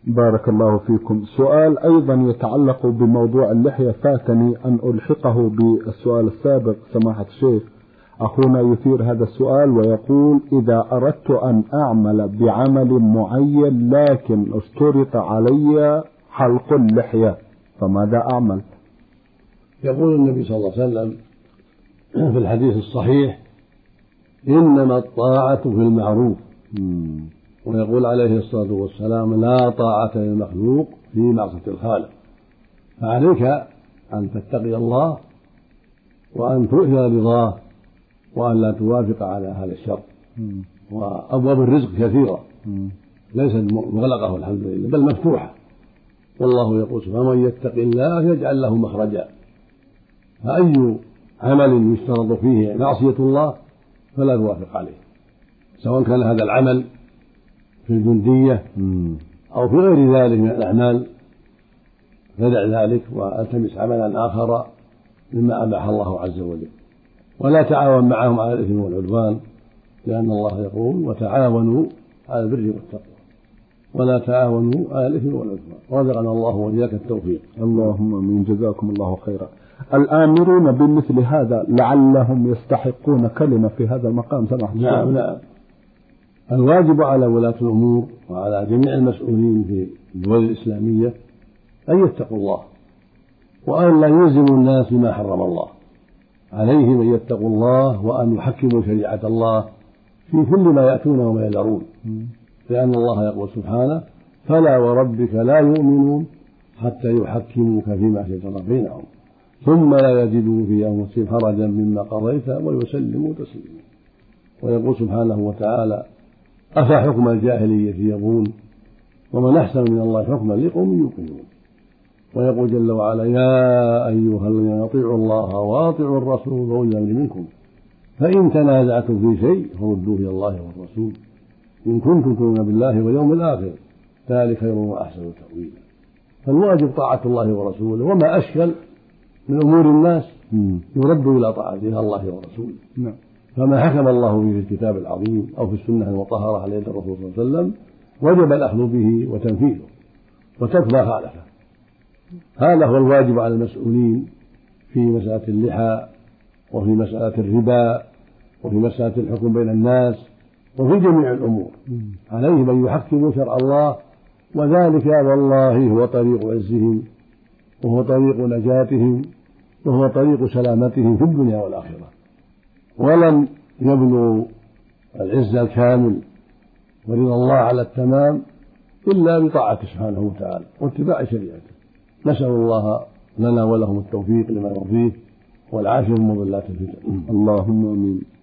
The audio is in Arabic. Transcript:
بارك الله فيكم. سؤال أيضا يتعلق بموضوع اللحية، فاتني أن ألحقه بالسؤال السابق. سماحة الشيخ، أخونا يثير هذا السؤال ويقول: إذا أردت أن أعمل بعمل معين لكن اشترط علي حلق اللحية فماذا أعمل؟ يقول النبي صلى الله عليه وسلم في الحديث الصحيح: إنما الطاعة في المعروف. ويقول عليه الصلاة والسلام: لا طاعة للمخلوق في معصية الخالق. فعليك أن تتقي الله وأن تؤثر رضاه وأن لا توافق على هذا الشر. وأبواب الرزق كثيرة ليست مغلقة الحمد لله، بل مفتوحة. والله يقول: فمن يتق الله يجعل له مخرجا. فأي عمل يشترط فيه معصية الله فلا توافق عليه، سواء كان هذا العمل في الجندية أو في غير ذلك من الأعمال، فدع ذلك والتمس عملا آخر مما أباح الله عز وجل، ولا تعاون معهم على الإثم والعدوان، لأن الله يقول: وتعاونوا على البر والتقوى ولا تعاونوا على الإثم والعدوان. رزقنا الله وإياك التوفيق. اللهم آمين. جزاكم الله خيرا. الآمرون بمثل هذا لعلهم يستحقون كلمة في هذا المقام سماحة الشيخ. نعم. الواجب على ولاة الأمور وعلى جميع المسؤولين في الدول الإسلامية أن يتقوا الله وأن لا يلزموا الناس بما حرم الله. عليهم أن يتقوا الله وأن يحكموا شريعة الله في كل ما يأتون وما يذرون، لأن الله يقول سبحانه: فلا وربك لا يؤمنون حتى يحكموك فيما شجر بينهم ثم لا يجدوا في أنفسهم حرجا مما قضيت ويسلموا تسليما. ويقول سبحانه وتعالى: أفحكم الجاهلية يبغون ومن أحسن من الله حكما لقوم يوقنون. ويقول جل وعلا: يا أيها الذين أطيعوا الله وأطيعوا الرسول وأولي الأمر منكم فإن تنازعتم في شيء فردوه إلى الله والرسول إن كنتم تؤمنون بالله واليوم الآخر ذلك خير وأحسن تأويلا. فالواجب طاعة الله ورسوله، وما أشكل من أمور الناس يرد إلى طاعة الله ورسوله. فما حكم الله به في الكتاب العظيم أو في السنة المطهرة على يد الرسول صلى الله عليه وسلم وجب الأخذ به وتنفيذه وترك ما خالفه. هذا هو الواجب على المسؤولين في مسألة اللحى وفي مسألة الربا وفي مسألة الحكم بين الناس وفي جميع الأمور. عليهم أن يحكموا شرع الله، وذلك والله هو طريق عزهم وهو طريق نجاتهم وهو طريق سلامتهم في الدنيا والآخرة. ولن يبلغوا العز الكامل ورضا الله على التمام إلا بطاعته سبحانه وتعالى واتباع شريعته. نسأل الله لنا ولهم التوفيق لما يرضيه والعافية من مضلات الفتن. اللهم آمين.